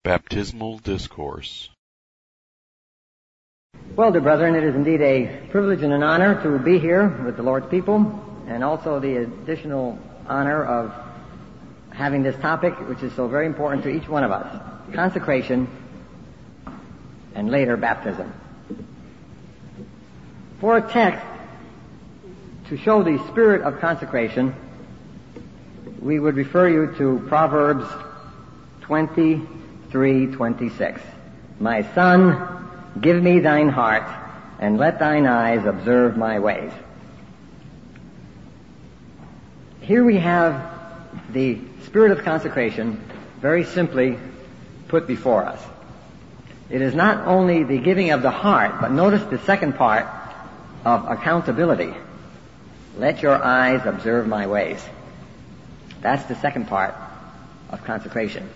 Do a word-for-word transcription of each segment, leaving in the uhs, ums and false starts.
Baptismal Discourse. Well, dear brethren, it is indeed a privilege and an honor to be here with the Lord's people, and also the additional honor of having this topic, which is so very important to each one of us: consecration and later baptism. For a text to show the spirit of consecration, we would refer you to Proverbs twenty-three twenty-six. My son, give me thine heart, and let thine eyes observe my ways. Here we have the spirit of consecration very simply put before us. It is not only the giving of the heart, but notice the second part of accountability. Let your eyes observe my ways. That's the second part of consecration.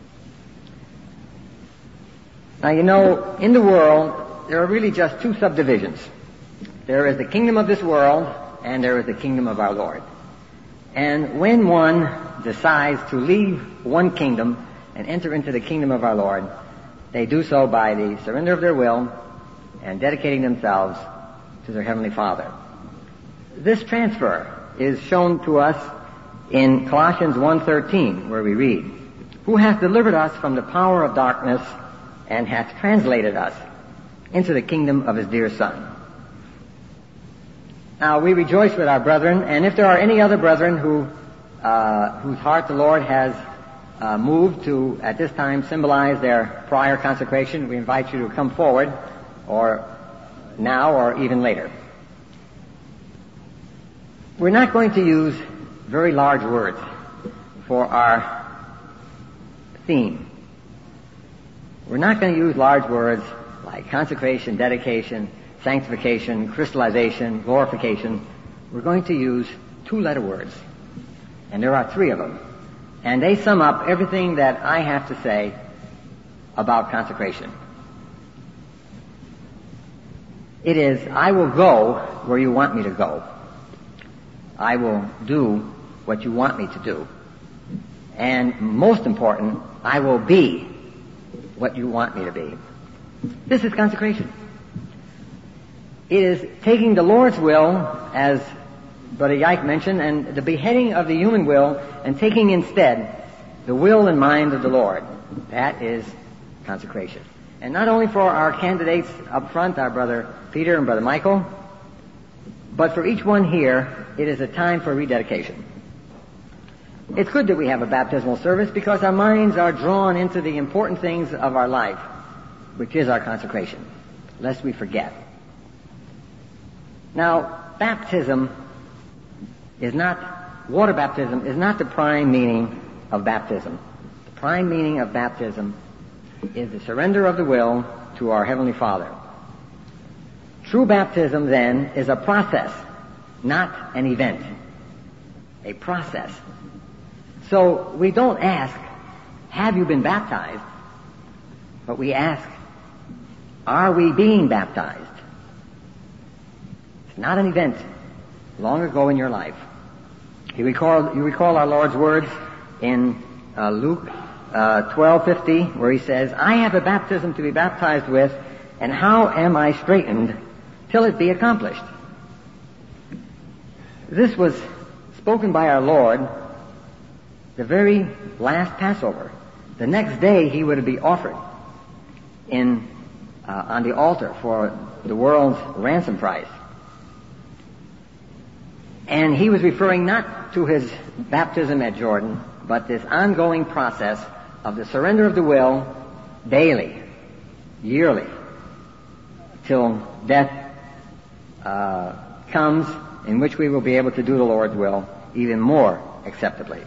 Now, you know, in the world, there are really just two subdivisions. There is the kingdom of this world, and there is the kingdom of our Lord. And when one decides to leave one kingdom and enter into the kingdom of our Lord, they do so by the surrender of their will and dedicating themselves to their Heavenly Father. This transfer is shown to us in Colossians one thirteen, where we read, "Who hath delivered us from the power of darkness and hath translated us into the kingdom of his dear Son." Now, we rejoice with our brethren, and if there are any other brethren who, uh, whose heart the Lord has uh, moved to, at this time, symbolize their prior consecration, we invite you to come forward, or now, or even later. We're not going to use very large words for our theme. We're not going to use large words like consecration, dedication, sanctification, crystallization, glorification. We're going to use two-letter words. And there are three of them. And they sum up everything that I have to say about consecration. It is, I will go where you want me to go. I will do what you want me to do. And most important, I will be what you want me to be. This is consecration. It is taking the Lord's will, as Brother Yike mentioned, and the beheading of the human will, and taking instead the will and mind of the Lord. That is consecration. And not only for our candidates up front, our Brother Peter and Brother Michael, but for each one here, it is a time for rededication. It's good that we have a baptismal service because our minds are drawn into the important things of our life, which is our consecration, lest we forget. Now, baptism is not, water baptism is not the prime meaning of baptism. The prime meaning of baptism is the surrender of the will to our Heavenly Father. True baptism, then, is a process, not an event. A process. So we don't ask, have you been baptized? But we ask, are we being baptized? It's not an event long ago in your life. You recall, you recall our Lord's words in uh, Luke uh, twelve fifty, where he says, I have a baptism to be baptized with, and how am I straitened till it be accomplished? This was spoken by our Lord the very last Passover. The next day he would be offered in uh, on the altar for the world's ransom price. And he was referring not to his baptism at Jordan, but this ongoing process of the surrender of the will daily, yearly, till death uh, comes, in which we will be able to do the Lord's will even more acceptably.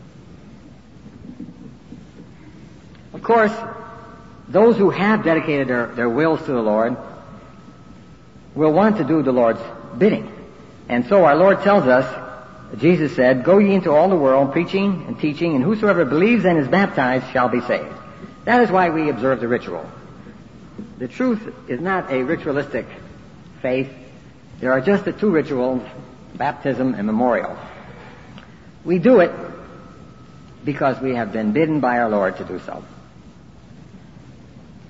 Of course, those who have dedicated their, their wills to the Lord will want to do the Lord's bidding. And so our Lord tells us, Jesus said, Go ye into all the world, preaching and teaching, and whosoever believes and is baptized shall be saved. That is why we observe the ritual. The truth is not a ritualistic faith. There are just the two rituals, baptism and memorial. We do it because we have been bidden by our Lord to do so.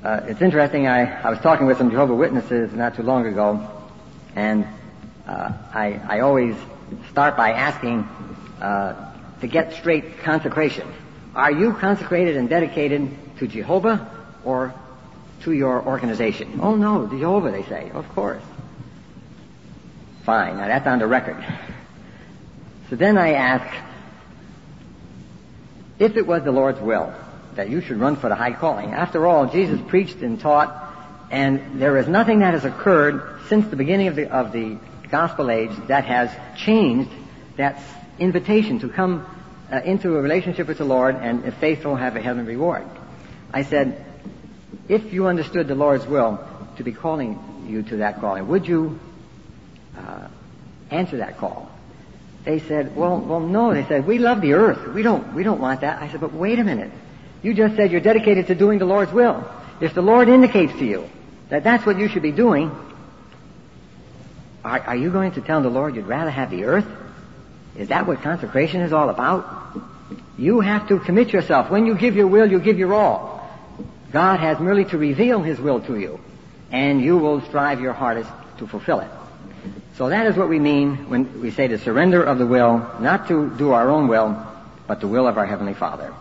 Uh, it's interesting, I, I was talking with some Jehovah's Witnesses not too long ago, and uh, I, I always start by asking uh, to get straight consecration. Are you consecrated and dedicated to Jehovah or to your organization? Oh, no, to Jehovah, they say. Of course. Fine. Now, that's on the record. So then I ask, if it was the Lord's will that you should run for the high calling. After all, Jesus preached and taught, and there is nothing that has occurred since the beginning of the, of the gospel age that has changed that invitation to come uh, into a relationship with the Lord, and if faithful, have a heavenly reward. I said, if you understood the Lord's will to be calling you to that calling, would you uh, answer that call? They said, well, well, no. They said, we love the earth. We don't, we don't want that. I said, but wait a minute. You just said you're dedicated to doing the Lord's will. If the Lord indicates to you that that's what you should be doing, are, are you going to tell the Lord you'd rather have the earth? Is that what consecration is all about? You have to commit yourself. When you give your will, you give your all. God has merely to reveal His will to you, and you will strive your hardest to fulfill it. So that is what we mean when we say the surrender of the will, not to do our own will, but the will of our Heavenly Father.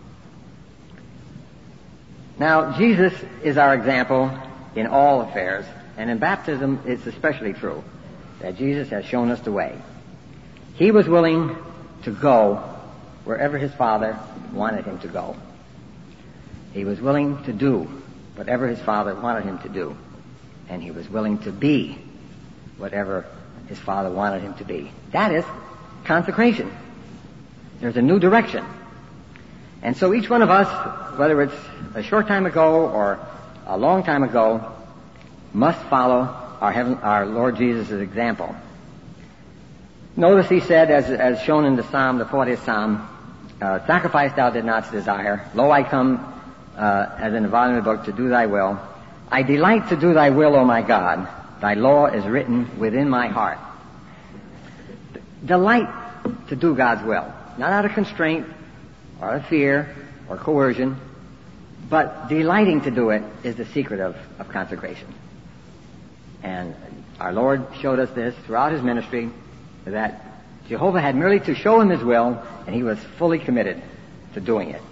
Now, Jesus is our example in all affairs, and in baptism it's especially true that Jesus has shown us the way. He was willing to go wherever His Father wanted Him to go. He was willing to do whatever His Father wanted Him to do, and He was willing to be whatever His Father wanted Him to be. That is consecration. There's a new direction. And so each one of us, whether it's a short time ago or a long time ago, must follow our heaven, our Lord Jesus' example. Notice He said, as, as shown in the Psalm, the fortieth Psalm, uh, sacrifice thou did not desire. Lo, I come, uh, as in the volume of the book, to do thy will. I delight to do thy will, O my God. Thy law is written within my heart. Delight to do God's will. Not out of constraint, or out of fear, or coercion, but delighting to do it is the secret of, of consecration. And our Lord showed us this throughout His ministry, that Jehovah had merely to show Him His will, and He was fully committed to doing it.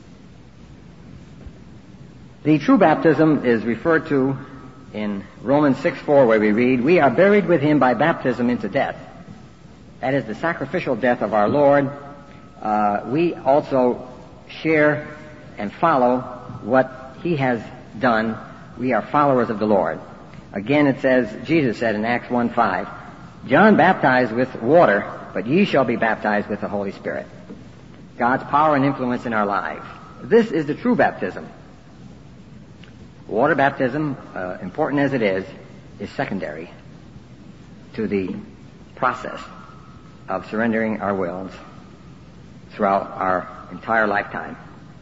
The true baptism is referred to in Romans six four, where we read, we are buried with Him by baptism into death. That is the sacrificial death of our Lord. Uh, we also share and follow what He has done. We are followers of the Lord. Again, it says, Jesus said in Acts one five, John baptized with water, but ye shall be baptized with the Holy Spirit. God's power and influence in our lives. This is the true baptism. Water baptism, uh, important as it is, is secondary to the process of surrendering our wills throughout our entire lifetime.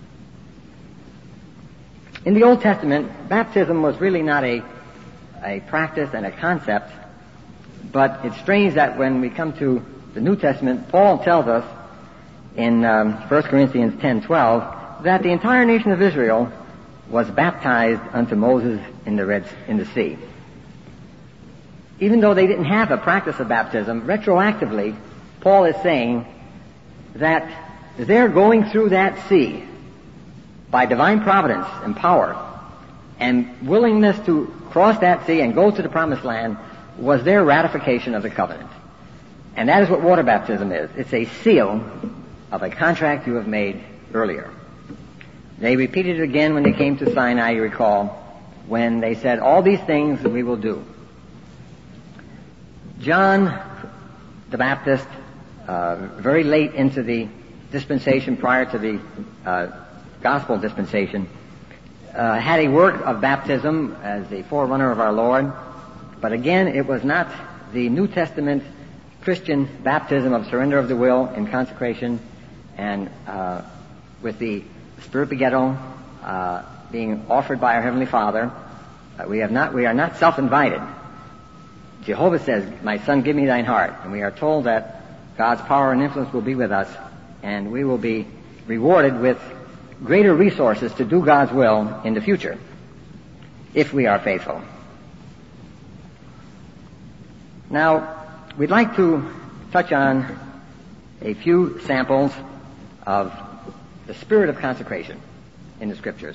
In the Old Testament, baptism was really not a, a practice and a concept, but it's strange that when we come to the New Testament, Paul tells us in um, First Corinthians ten twelve that the entire nation of Israel was baptized unto Moses in the Red, in the sea. Even though they didn't have a practice of baptism, retroactively, Paul is saying that they're going through that sea by divine providence and power, and willingness to cross that sea and go to the promised land was their ratification of the covenant. And that is what water baptism is. It's a seal of a contract you have made earlier. They repeated it again when they came to Sinai, you recall, when they said, all these things we will do. John the Baptist, uh, very late into the dispensation prior to the uh, gospel dispensation, uh, had a work of baptism as the forerunner of our Lord. But again, it was not the New Testament Christian baptism of surrender of the will and consecration and uh, with the Spirit begettal uh, being offered by our Heavenly Father. Uh, we have not, we are not self-invited. Jehovah says, my son, give me thine heart. And we are told that God's power and influence will be with us, and we will be rewarded with greater resources to do God's will in the future. if we are faithful. Now, we'd like to touch on a few samples of the spirit of consecration in the Scriptures.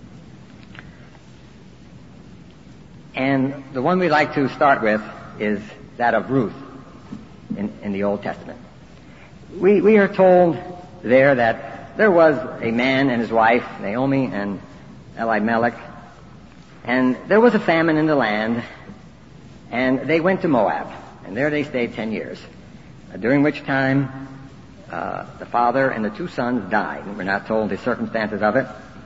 And the one we'd like to start with is that of Ruth in, in the Old Testament. We, we are told there that there was a man and his wife, Naomi and Elimelech, and there was a famine in the land, and they went to Moab, and there they stayed ten years, during which time uh, the father and the two sons died. We're not told the circumstances of it.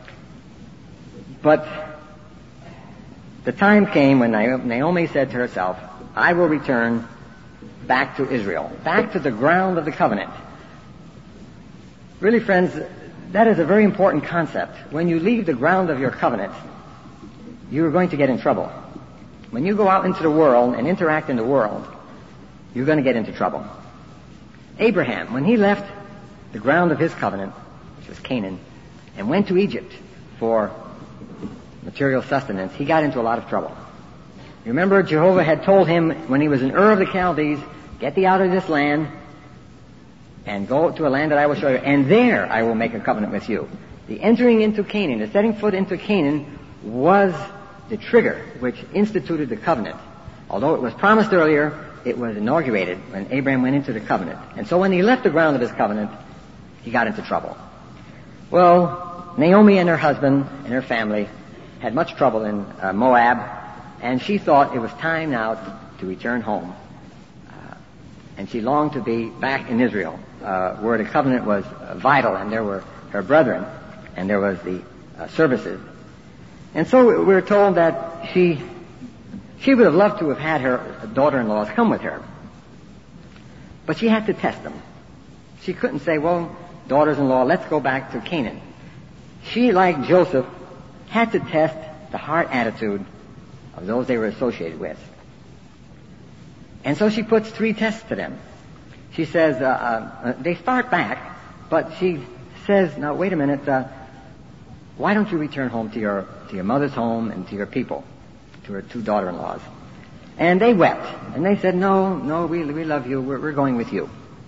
But the time came when Naomi said to herself, I will return back to Israel, back to the ground of the covenant. Really, friends, that is a very important concept. When you leave the ground of your covenant, you are going to get in trouble. When you go out into the world and interact in the world, you're going to get into trouble. Abraham, when he left the ground of his covenant, which was Canaan, and went to Egypt for material sustenance, he got into a lot of trouble. You remember Jehovah had told him when he was in Ur of the Chaldees, get thee out of this land and go to a land that I will show you, and there I will make a covenant with you. The entering into Canaan, the setting foot into Canaan, was the trigger which instituted the covenant. Although it was promised earlier, it was inaugurated when Abraham went into the covenant. And so when he left the ground of his covenant, he got into trouble. Well, Naomi and her husband and her family had much trouble in uh, Moab, and she thought it was time now to, to return home. Uh, and she longed to be back in Israel, uh, where the covenant was uh, vital, and there were her brethren, and there was the uh, services. And so we're told that she she would have loved to have had her daughter-in-laws come with her. But she had to test them. She couldn't say, well, daughters-in-law, let's go back to Canaan. She, like Joseph, had to test the heart attitude of those they were associated with. And so she puts three tests to them. She says, uh, uh, they start back, but she says, now wait a minute, uh, why don't you return home to your to your mother's home and to your people, to her two daughter-in-laws? And they wept, and they said, no, no, we we love you, we're, we're going with you.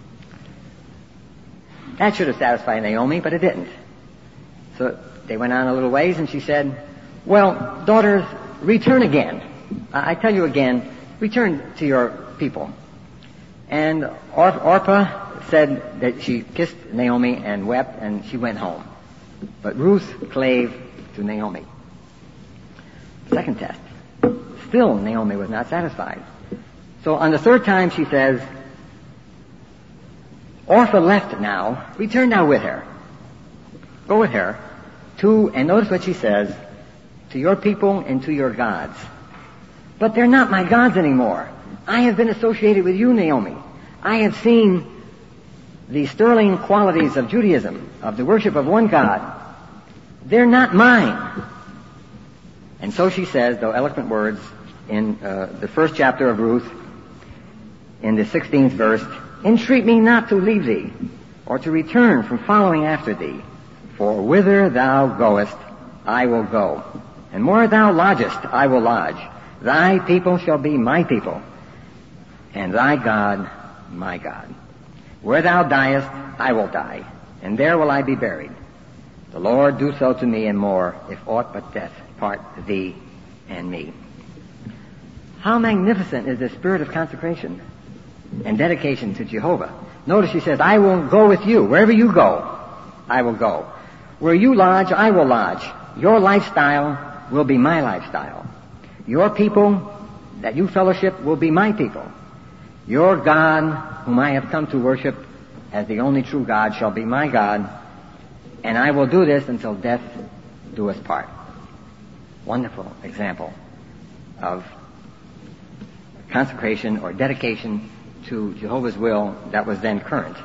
That should have satisfied Naomi, but it didn't. So they went on a little ways, and she said, well, daughters, return again. I tell you again, return to your people. And Or- Orpah said that she kissed Naomi and wept, and she went home. But Ruth clave to Naomi. Second test. Still, Naomi was not satisfied. So on the third time, she says, Orpah left now. Return now with her. Go with her to, and notice what she says, to your people and to your gods. But they're not my gods anymore. I have been associated with you, Naomi. I have seen the sterling qualities of Judaism, of the worship of one God. They're not mine. And so she says, though eloquent words, in uh, the first chapter of Ruth, in the sixteenth verse, entreat me not to leave thee, or to return from following after thee. For whither thou goest, I will go. And where thou lodgest, I will lodge. Thy people shall be my people, and thy God, my God. Where thou diest, I will die, and there will I be buried. The Lord do so to me and more, if aught but death part thee and me. How magnificent is the spirit of consecration and dedication to Jehovah. Notice she says, I will go with you. Wherever you go, I will go. Where you lodge, I will lodge. Your lifestyle will be my lifestyle. Your people that you fellowship will be my people. Your God, whom I have come to worship as the only true God, shall be my God, and I will do this until death do us part. Wonderful example of consecration or dedication to Jehovah's will that was then current.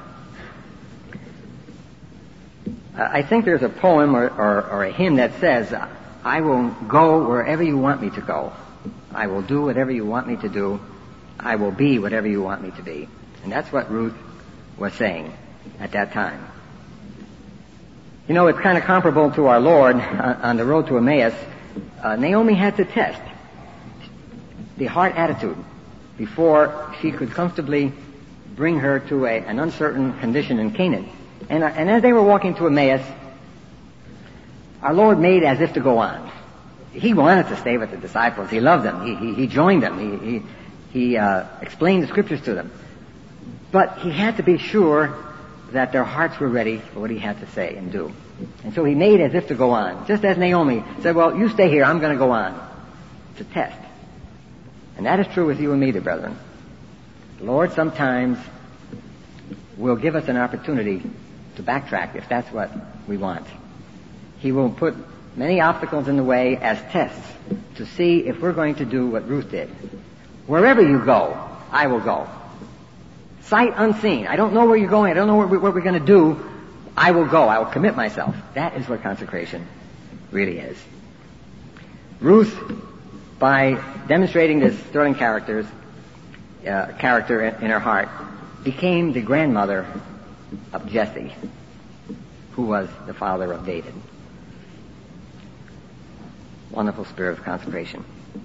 I think there's a poem or, or, or a hymn that says, I will go wherever you want me to go. I will do whatever you want me to do. I will be whatever you want me to be. And that's what Ruth was saying at that time. You know, it's kind of comparable to our Lord on, on the road to Emmaus uh, Naomi had to test the heart attitude before she could comfortably bring her to a, an uncertain condition in Canaan. And, uh, and as they were walking to Emmaus, our Lord made as if to go on. He wanted to stay with the disciples. He loved them. He, he, he joined them. He, he, he uh, explained the scriptures to them. But he had to be sure that their hearts were ready for what he had to say and do. And so he made as if to go on. Just as Naomi said, well, you stay here, I'm going to go on. It's a test. And that is true with you and me, dear brethren. The Lord sometimes will give us an opportunity to backtrack if that's what we want. He will put many obstacles in the way as tests to see if we're going to do what Ruth did. Wherever you go, I will go. Sight unseen. I don't know where you're going. I don't know what, we, what we're going to do. I will go. I will commit myself. That is what consecration really is. Ruth, by demonstrating this sterling characters, uh, character in, in her heart, became the grandmother of Jesse, who was the father of David. Wonderful spirit of consecration.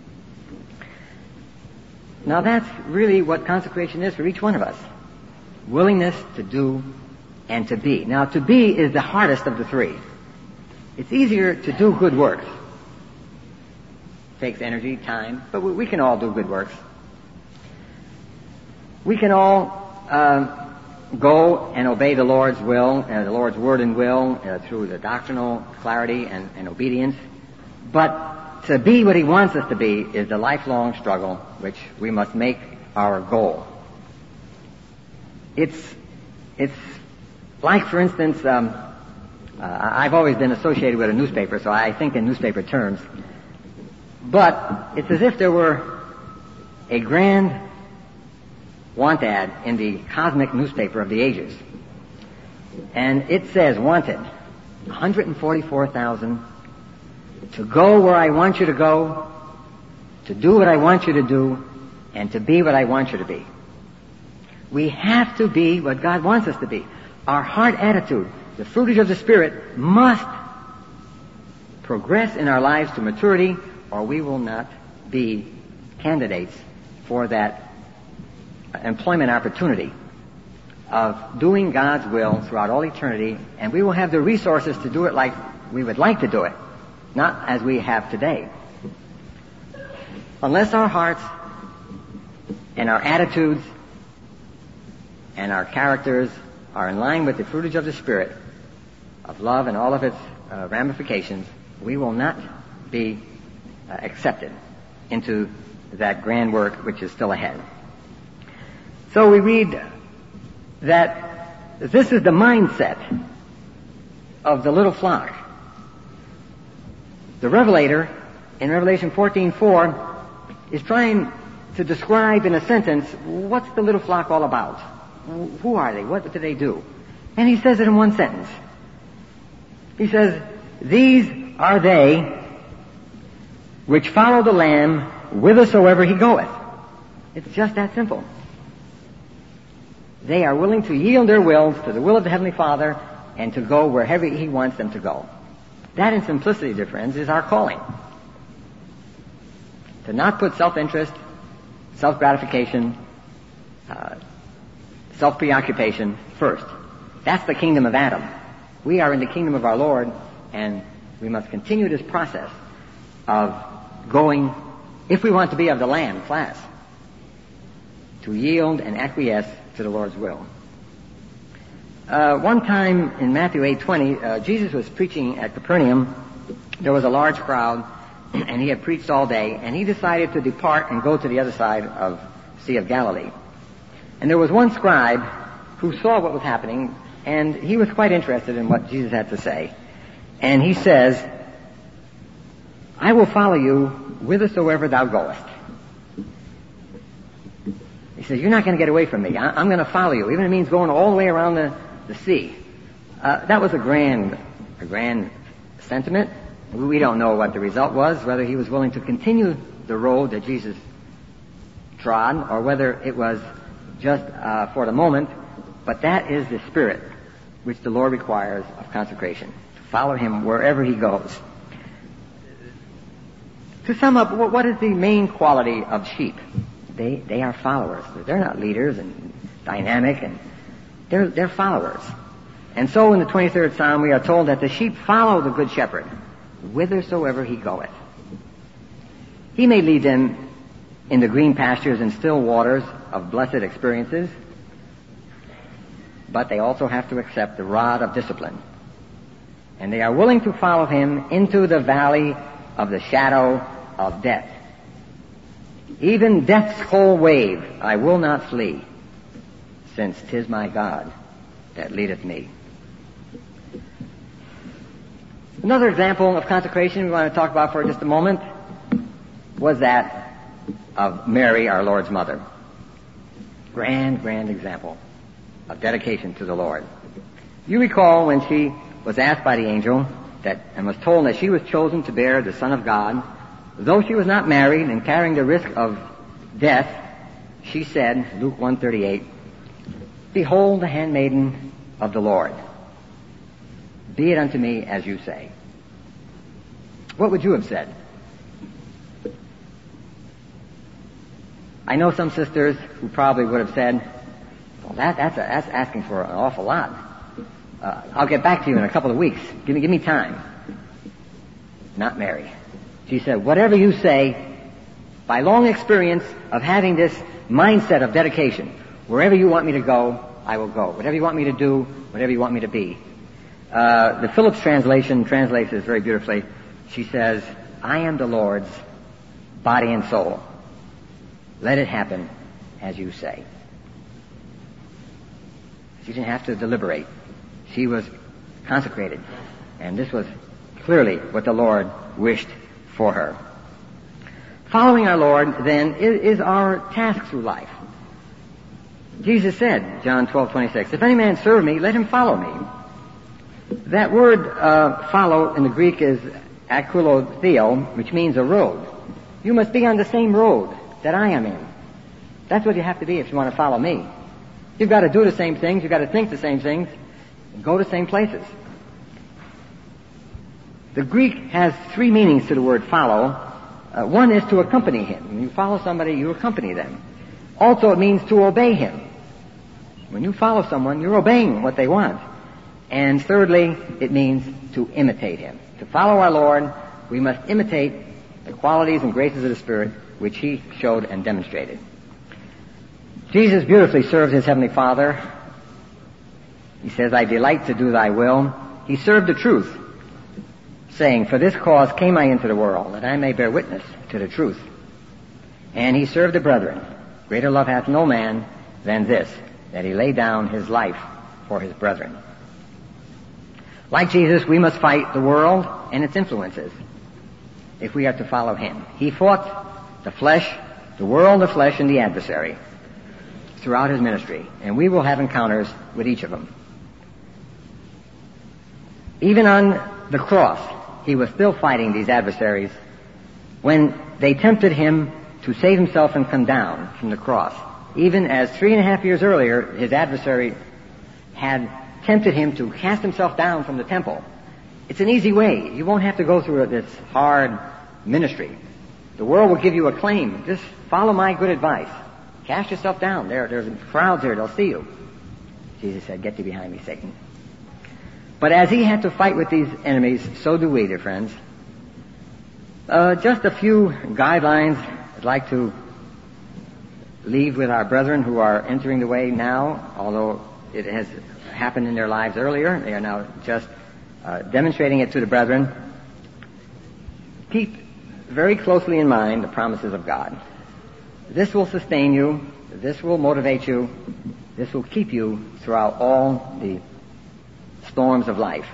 Now that's really what consecration is for each one of us. Willingness to do and to be. Now to be is the hardest of the three. It's easier to do good works. It takes energy, time, but we, we can all do good works. We can all uh, go and obey the Lord's will, uh, the Lord's word and will, uh, through the doctrinal clarity and, and obedience. But to be what he wants us to be is the lifelong struggle which we must make our goal. It's, it's like, for instance, um, uh, I've always been associated with a newspaper, so I think in newspaper terms. But it's as if there were a grand want ad in the cosmic newspaper of the ages. And it says, wanted, one hundred forty-four thousand to go where I want you to go, to do what I want you to do, and to be what I want you to be. We have to be what God wants us to be. Our heart attitude, the fruitage of the Spirit, must progress in our lives to maturity, or we will not be candidates for that employment opportunity of doing God's will throughout all eternity, and we will have the resources to do it like we would like to do it, not as we have today. Unless our hearts and our attitudes and our characters are in line with the fruitage of the Spirit, of love and all of its uh, ramifications, we will not be uh, accepted into that grand work which is still ahead. So we read that this is the mindset of the little flock. The Revelator, in Revelation fourteen four, is trying to describe in a sentence, what's the little flock all about? Who are they? What do they do? And he says it in one sentence. He says, these are they which follow the Lamb whithersoever he goeth. It's just that simple. They are willing to yield their wills to the will of the Heavenly Father and to go wherever he wants them to go. That in simplicity, dear friends, is our calling. To not put self-interest, self-gratification, uh, self-preoccupation first. That's the kingdom of Adam. We are in the kingdom of our Lord, and we must continue this process of going, if we want to be of the Lamb class, to yield and acquiesce to the Lord's will. Uh, one time in Matthew eight twenty, uh, Jesus was preaching at Capernaum. There was a large crowd, and he had preached all day, and he decided to depart and go to the other side of the Sea of Galilee. And there was one scribe who saw what was happening, and he was quite interested in what Jesus had to say. And he says, I will follow you whithersoever thou goest. He says, you're not going to get away from me. I- I'm going to follow you. Even if it means going all the way around the, the sea. Uh, that was a grand, a grand sentiment. We don't know what the result was, whether he was willing to continue the road that Jesus trod, or whether it was just uh, for the moment. But that is the spirit which the Lord requires of consecration. To follow him wherever he goes. To sum up, what is the main quality of sheep? They, they are followers. They're not leaders and dynamic, and they're, they're followers. And so in the twenty-third Psalm we are told that the sheep follow the Good Shepherd whithersoever he goeth. He may lead them in the green pastures and still waters of blessed experiences, but they also have to accept the rod of discipline. And they are willing to follow him into the valley of the shadow of death. Even death's whole wave I will not flee, since 'tis my God that leadeth me. Another example of consecration we want to talk about for just a moment was that of Mary, our Lord's mother. Grand, grand example of dedication to the Lord. You recall when she was asked by the angel that, and was told that she was chosen to bear the Son of God, though she was not married and carrying the risk of death, she said, Luke one thirty-eight, "Behold the handmaiden of the Lord. Be it unto me as you say." What would you have said? I know some sisters who probably would have said, well, that, that's, a, that's asking for an awful lot. Uh, I'll get back to you in a couple of weeks. Give me, give me time. Not Mary. She said, whatever you say, by long experience of having this mindset of dedication, wherever you want me to go, I will go. Whatever you want me to do, whatever you want me to be. Uh, the Phillips translation translates this very beautifully. She says, I am the Lord's body and soul. Let it happen as you say. She didn't have to deliberate. She was consecrated. And this was clearly what the Lord wished for her. Following our Lord, then, is, is our task through life. Jesus said, John twelve twenty-six, if any man serve me, let him follow me. That word uh, follow in the Greek is akoulotheo, which means a road. You must be on the same road that I am in. That's what you have to be if you want to follow me. You've got to do the same things, you've got to think the same things, and go to the same places. The Greek has three meanings to the word follow. Uh, one is to accompany him. When you follow somebody, you accompany them. Also, it means to obey him. When you follow someone, you're obeying what they want. And thirdly, it means to imitate him. To follow our Lord, we must imitate the qualities and graces of the Spirit which he showed and demonstrated. Jesus beautifully served his Heavenly Father. He says, I delight to do thy will. He served the truth, saying, for this cause came I into the world, that I may bear witness to the truth. And he served the brethren. Greater love hath no man than this, that he lay down his life for his brethren. Like Jesus, we must fight the world and its influences if we are to follow him. He fought the flesh, the world, the flesh, and the adversary throughout his ministry, and we will have encounters with each of them. Even on the cross, he was still fighting these adversaries when they tempted him to save himself and come down from the cross. Even as three and a half years earlier, his adversary had tempted him to cast himself down from the temple. It's an easy way. You won't have to go through this hard ministry. The world will give you a claim. Just follow my good advice. Cast yourself down. There, there's crowds here. They'll see you. Jesus said, get thee behind me, Satan. But as he had to fight with these enemies, so do we, dear friends. Uh, just a few guidelines I'd like to leave with our brethren who are entering the way now, although it has happened in their lives earlier. They are now just uh, demonstrating it to the brethren. Keep very closely in mind the promises of God. This will sustain you. This will motivate you. This will keep you throughout all the storms of life.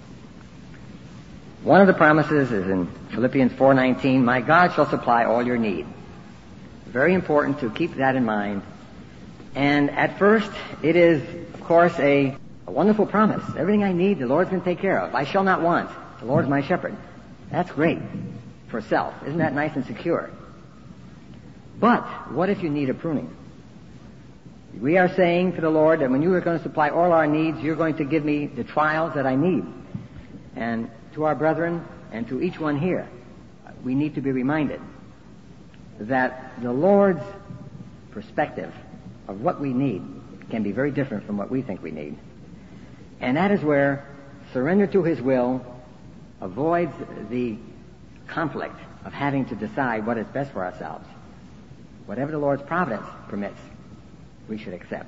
One of the promises is in Philippians four nineteen, my God shall supply all your need. Very important to keep that in mind. And at first, it is, of course, a, a wonderful promise. Everything I need, the Lord's going to take care of. I shall not want. The Lord's my shepherd. That's great for self. Isn't that nice and secure? But what if you need a pruning? We are saying to the Lord that when you are going to supply all our needs, you're going to give me the trials that I need. And to our brethren and to each one here, we need to be reminded that the Lord's perspective of what we need can be very different from what we think we need. And that is where surrender to His will avoids the conflict of having to decide what is best for ourselves. Whatever the Lord's providence permits, we should accept.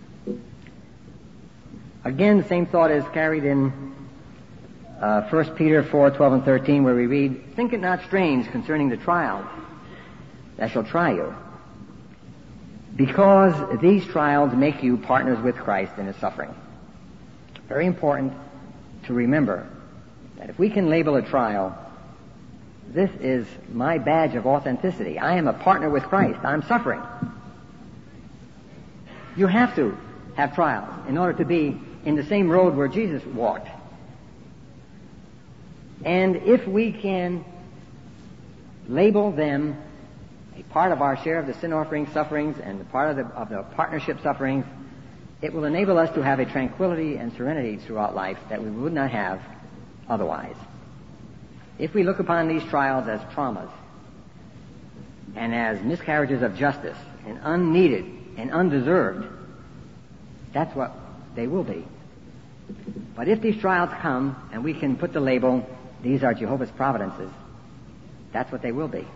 Again, the same thought is carried in uh, First Peter four, twelve and thirteen, where we read, "Think it not strange concerning the trials that shall try you, because these trials make you partners with Christ in His suffering." Very important to remember that if we can label a trial, this is my badge of authenticity. I am a partner with Christ. I'm suffering. You have to have trials in order to be in the same road where Jesus walked. And if we can label them a part of our share of the sin offering sufferings and the part of the, of the partnership sufferings, it will enable us to have a tranquility and serenity throughout life that we would not have otherwise. If we look upon these trials as traumas and as miscarriages of justice and unneeded and undeserved, that's what they will be. But if these trials come and we can put the label, "These are Jehovah's providences," that's what they will be.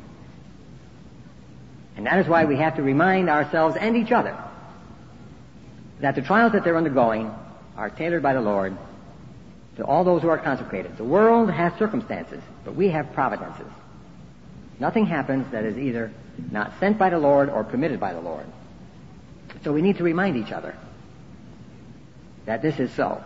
And that is why we have to remind ourselves and each other that the trials that they're undergoing are tailored by the Lord to all those who are consecrated. The world has circumstances, but we have providences. Nothing happens that is either not sent by the Lord or permitted by the Lord. So we need to remind each other that this is so.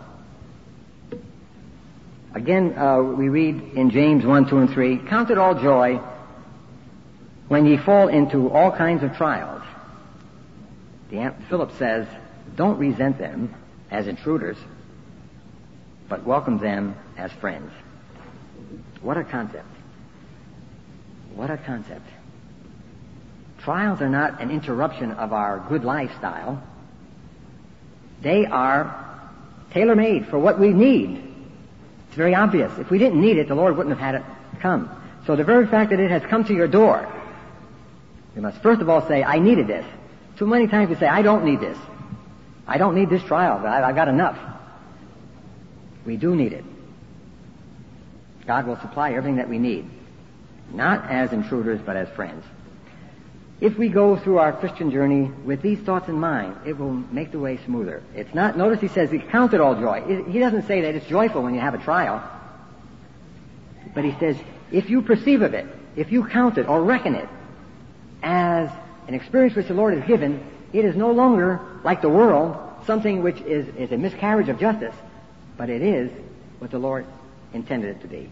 Again, uh, we read in James one, two, and three, "Count it all joy when ye fall into all kinds of trials." The, Philip says, "Don't resent them as intruders, but welcome them as friends." What a concept. What a concept. Trials are not an interruption of our good lifestyle. They are tailor-made for what we need. It's very obvious. If we didn't need it, the Lord wouldn't have had it come. So the very fact that it has come to your door, you must first of all say, "I needed this." Too many times we say, "I don't need this. I don't need this trial. I've got enough." We do need it. God will supply everything that we need, not as intruders, but as friends. If we go through our Christian journey with these thoughts in mind, it will make the way smoother. It's not, notice he says, "Count it all joy." He doesn't say that it's joyful when you have a trial. But he says, if you perceive of it, if you count it or reckon it as an experience which the Lord has given, it is no longer, like the world, something which is, is a miscarriage of justice, but it is what the Lord intended it to be.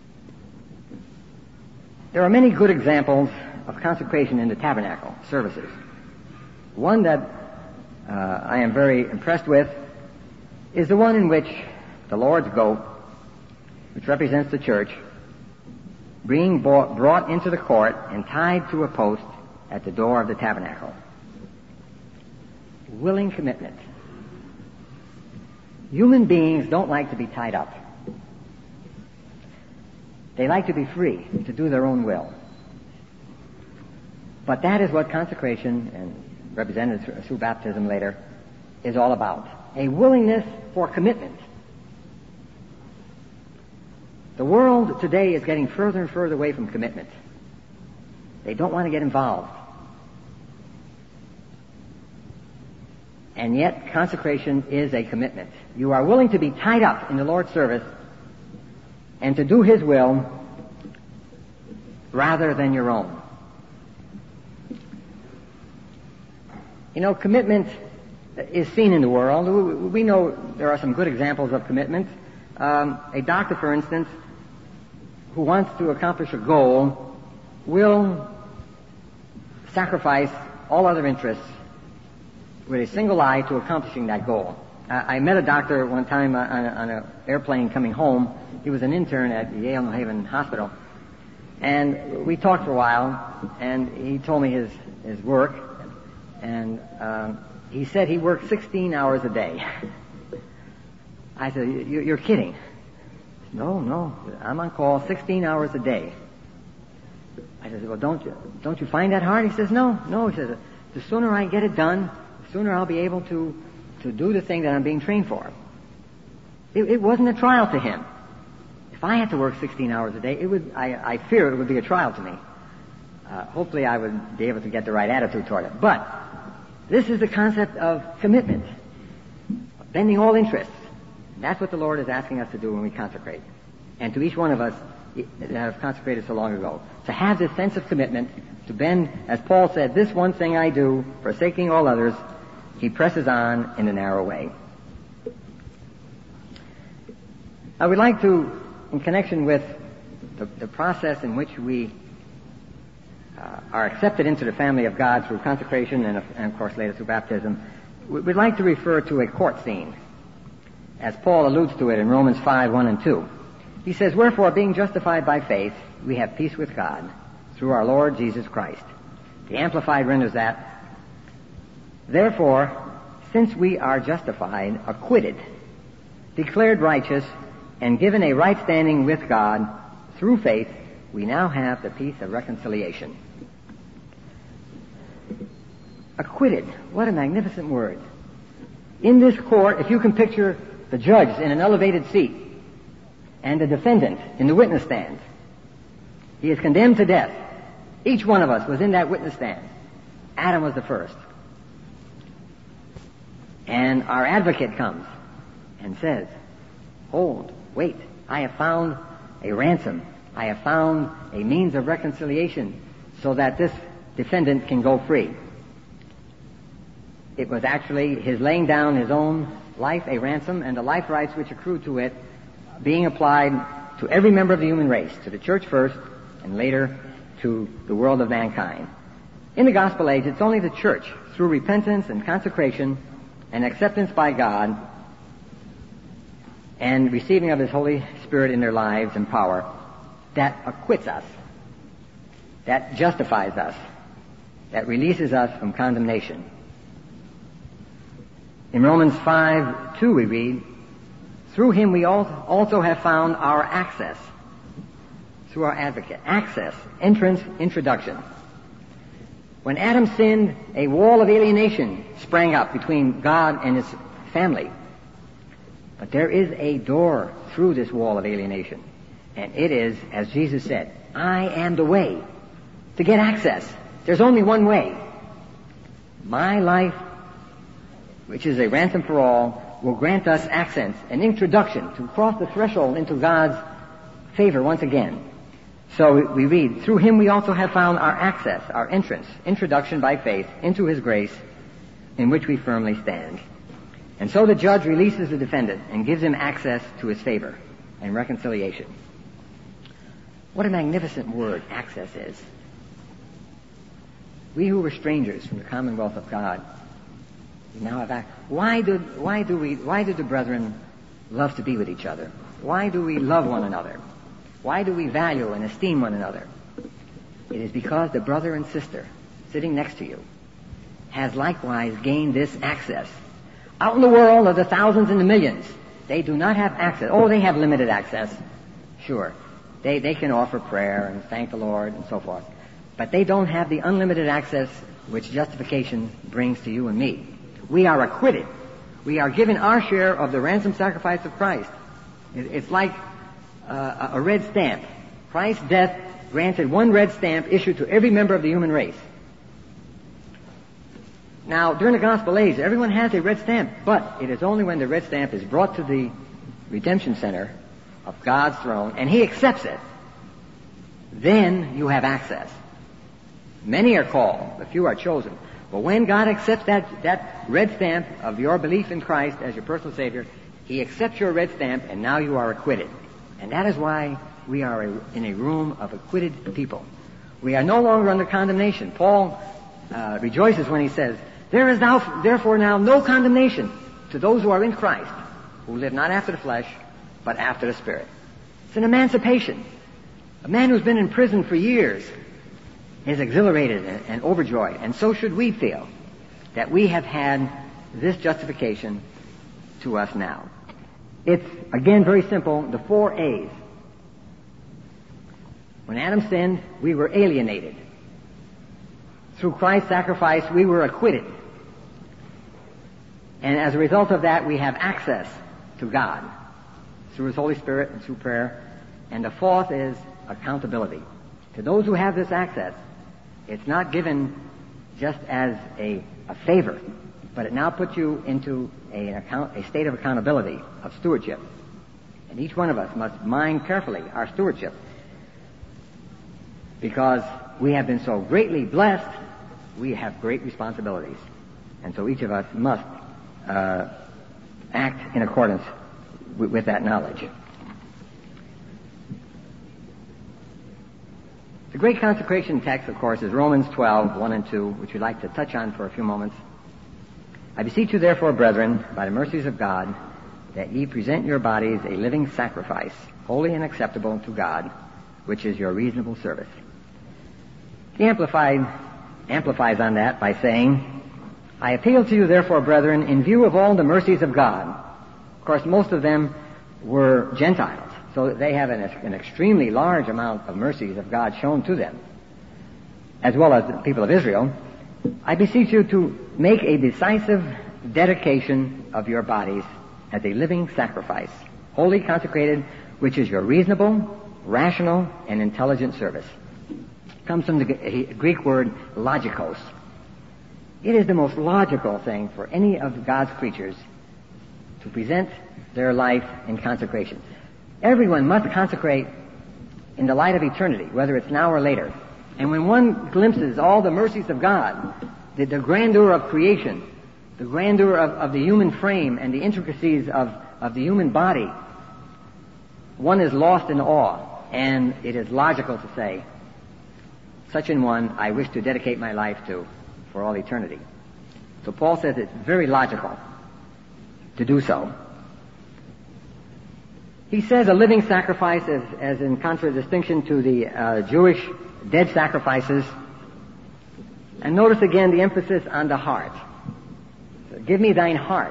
There are many good examples of consecration in the tabernacle services. One that uh, I am very impressed with is the one in which the Lord's goat, which represents the church, being brought, brought into the court and tied to a post at the door of the tabernacle. Willing commitment. Human beings don't like to be tied up. They like to be free to do their own will. But that is what consecration, and represented through, through baptism later, is all about. A willingness for commitment. The world today is getting further and further away from commitment. They don't want to get involved. And yet, consecration is a commitment. You are willing to be tied up in the Lord's service and to do His will rather than your own. You know, commitment is seen in the world. We know there are some good examples of commitment. Um, a doctor, for instance, who wants to accomplish a goal will sacrifice all other interests with a single eye to accomplishing that goal. I, I met a doctor one time on, a, on an airplane coming home. He was an intern at Yale New Haven Hospital. And we talked for a while, and he told me his, his work. And um, he said he worked sixteen hours a day. I said, "You're kidding." "No, no, I'm on call sixteen hours a day." I said, well, don't you, don't you find that hard? He says, no, no. He says, the sooner I get it done, the sooner I'll be able to, to do the thing that I'm being trained for. It, it wasn't a trial to him. If I had to work sixteen hours a day, it would, I, I fear it would be a trial to me. Uh, hopefully I would be able to get the right attitude toward it. But this is the concept of commitment, bending all interests. That's what the Lord is asking us to do when we consecrate. And to each one of us that have consecrated so long ago, to have this sense of commitment, to bend, as Paul said, this one thing I do, forsaking all others, he presses on in the narrow way. I would like to, in connection with the, the process in which we uh, are accepted into the family of God through consecration and, and, of course, later through baptism, we'd like to refer to a court scene, as Paul alludes to it in Romans five, one and two. He says, wherefore, being justified by faith, we have peace with God through our Lord Jesus Christ. The Amplified renders that, therefore, since we are justified, acquitted, declared righteous, and given a right standing with God through faith, we now have the peace of reconciliation. Acquitted. What a magnificent word. In this court, if you can picture the judge in an elevated seat and the defendant in the witness stand, he is condemned to death. Each one of us was in that witness stand. Adam was the first. And our advocate comes and says, hold, wait, I have found a ransom. I have found a means of reconciliation so that this defendant can go free. It was actually his laying down his own life, a ransom, and the life rights which accrue to it being applied to every member of the human race, to the church first, and later to the world of mankind. In the gospel age, it's only the church, through repentance and consecration and acceptance by God and receiving of His Holy Spirit in their lives and power, that acquits us, that justifies us, that releases us from condemnation. In Romans five, two we read, through Him we also have found our access, through our advocate. Access, entrance, introduction. When Adam sinned, a wall of alienation sprang up between God and His family. But there is a door through this wall of alienation. And it is, as Jesus said, I am the way to get access. There's only one way. My life, which is a ransom for all, will grant us access, an introduction to cross the threshold into God's favor once again. So we read, through Him we also have found our access, our entrance, introduction by faith into His grace, in which we firmly stand. And so the judge releases the defendant and gives him access to his favor and reconciliation. What a magnificent word access is. We who were strangers from the commonwealth of God, we now have access. Why do, why do we, why do the brethren love to be with each other? Why do we love one another? Why do we value and esteem one another? It is because the brother and sister sitting next to you has likewise gained this access. Out in the world of the thousands and the millions, they do not have access. Oh, they have limited access. Sure. They, they can offer prayer and thank the Lord and so forth. But they don't have the unlimited access which justification brings to you and me. We are acquitted. We are given our share of the ransom sacrifice of Christ. It, it's like uh, a red stamp. Christ's death granted one red stamp issued to every member of the human race. Now, during the gospel age, everyone has a red stamp, but it is only when the red stamp is brought to the redemption center of God's throne, and He accepts it, then you have access. Many are called, but few are chosen. But when God accepts that, that red stamp of your belief in Christ as your personal Savior, He accepts your red stamp, and now you are acquitted. And that is why we are a, in a room of acquitted people. We are no longer under condemnation. Paul uh, rejoices when he says, there is now, therefore now no condemnation to those who are in Christ, who live not after the flesh, but after the Spirit. It's an emancipation. A man who's been in prison for years is exhilarated and, and overjoyed, and so should we feel that we have had this justification to us now. It's, again, very simple, the four A's. When Adam sinned, we were alienated. Through Christ's sacrifice, we were acquitted. And as a result of that, we have access to God through His Holy Spirit and through prayer. And the fourth is accountability. To those who have this access, it's not given just as a, a favor, but it now puts you into a, an account, a state of accountability, of stewardship. And each one of us must mind carefully our stewardship, because we have been so greatly blessed, we have great responsibilities. And so each of us must uh, act in accordance with, with that knowledge. The great consecration text, of course, is Romans twelve, one and two, which we'd like to touch on for a few moments. I beseech you, therefore, brethren, by the mercies of God, that ye present your bodies a living sacrifice, holy and acceptable to God, which is your reasonable service. He amplified, amplifies on that by saying, I appeal to you, therefore, brethren, in view of all the mercies of God. Of course, most of them were Gentiles, so they have an, an extremely large amount of mercies of God shown to them, as well as the people of Israel. I beseech you to make a decisive dedication of your bodies as a living sacrifice, wholly consecrated, which is your reasonable, rational, and intelligent service. It comes from the Greek word logikos. It is the most logical thing for any of God's creatures to present their life in consecration. Everyone must consecrate in the light of eternity, whether it's now or later. And when one glimpses all the mercies of God, the, the grandeur of creation, the grandeur of, of the human frame and the intricacies of, of the human body, one is lost in awe, and it is logical to say, such an one I wish to dedicate my life to for all eternity. So Paul says it's very logical to do so. He says a living sacrifice as, as in contradistinction to the uh, Jewish dead sacrifices. And notice again the emphasis on the heart. So, give me thine heart.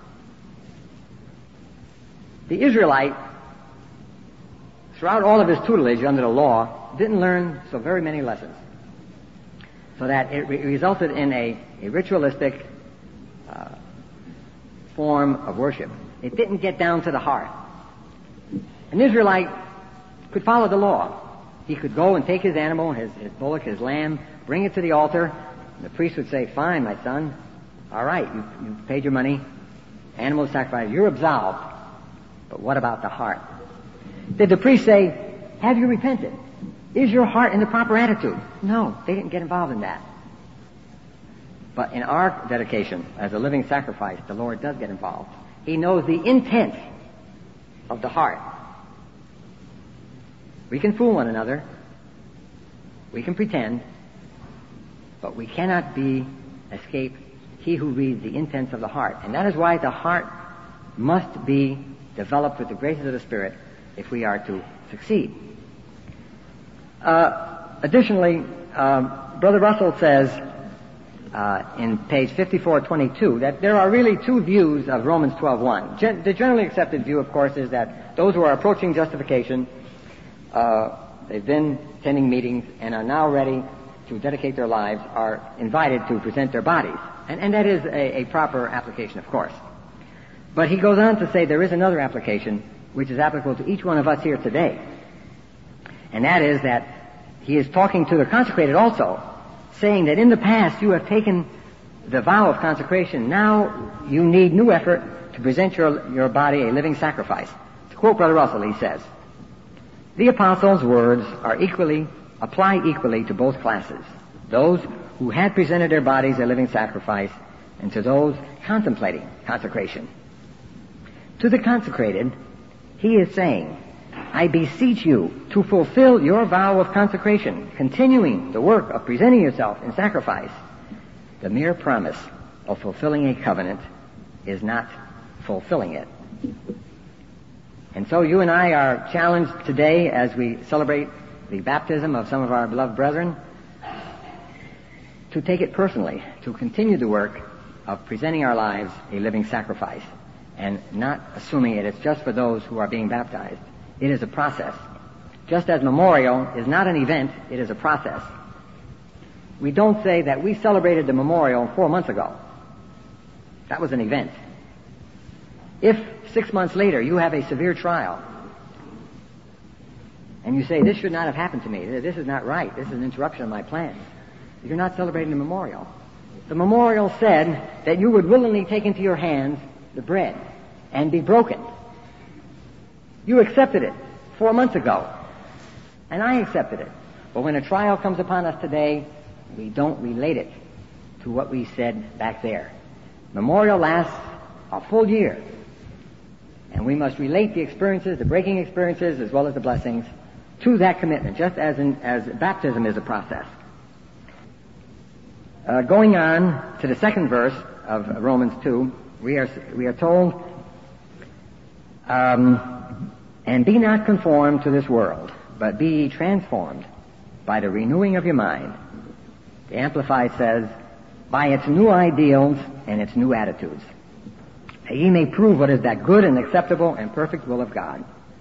The Israelite, throughout all of his tutelage under the law, didn't learn so very many lessons. So that it re- resulted in a, a ritualistic uh, form of worship. It didn't get down to the heart. An Israelite could follow the law. He could go and take his animal, his, his bullock, his lamb, bring it to the altar, and the priest would say, fine, my son, all right, you, you paid your money, animal sacrifice, you're absolved. But what about the heart? Did the priest say, have you repented? Is your heart in the proper attitude? No, they didn't get involved in that. But in our dedication as a living sacrifice, the Lord does get involved. He knows the intent of the heart. We can fool one another. We can pretend. But we cannot be, escape he who reads the intents of the heart. And that is why the heart must be developed with the graces of the Spirit if we are to succeed. Uh, additionally, um, Brother Russell says uh, in page fifty-four twenty-two that there are really two views of Romans twelve one. Gen- the generally accepted view, of course, is that those who are approaching justification, uh, they've been attending meetings and are now ready to dedicate their lives, are invited to present their bodies. And, and that is a, a proper application, of course. But he goes on to say there is another application which is applicable to each one of us here today. And that is that he is talking to the consecrated also, saying that in the past you have taken the vow of consecration. Now you need new effort to present your, your body a living sacrifice. To quote Brother Russell, he says, the apostles' words are equally, apply equally to both classes, those who had presented their bodies a living sacrifice and to those contemplating consecration. To the consecrated, he is saying, I beseech you to fulfill your vow of consecration, continuing the work of presenting yourself in sacrifice. The mere promise of fulfilling a covenant is not fulfilling it. And so you and I are challenged today as we celebrate the baptism of some of our beloved brethren to take it personally, to continue the work of presenting our lives a living sacrifice and not assuming it it's just for those who are being baptized. It is a process. just as memorial is not an event, it is a process. We don't say that we celebrated the memorial four months ago. That was an event. If six months later you have a severe trial, and you say, this should not have happened to me, this is not right, this is an interruption of my plans, you're not celebrating the memorial. The memorial said that you would willingly take into your hands the bread and be broken. You accepted it four months ago, and I accepted it. But when a trial comes upon us today, we don't relate it to what we said back there. Memorial lasts a full year, and we must relate the experiences, the breaking experiences, as well as the blessings, to that commitment, just as in, as baptism is a process. Uh, going on to the second verse of Romans two, we are we are told, um, and be not conformed to this world, but be ye transformed by the renewing of your mind. The Amplified says, by its new ideals and its new attitudes, that ye may prove what is that good and acceptable and perfect will of God.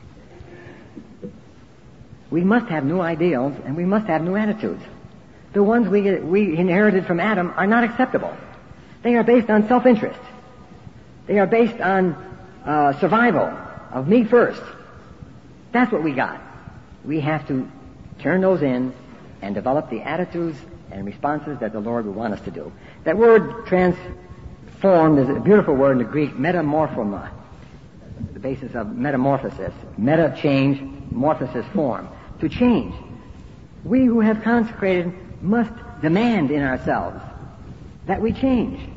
We must have new ideals and we must have new attitudes. The ones we, we inherited from Adam are not acceptable. They are based on self-interest. They are based on uh, survival of me first. That's what we got. We have to turn those in and develop the attitudes and responses that the Lord would want us to do. That word transformed is a beautiful word in the Greek, metamorphoma, the basis of metamorphosis. Meta, change, morphosis, form. To change. We who have consecrated must demand in ourselves that we change.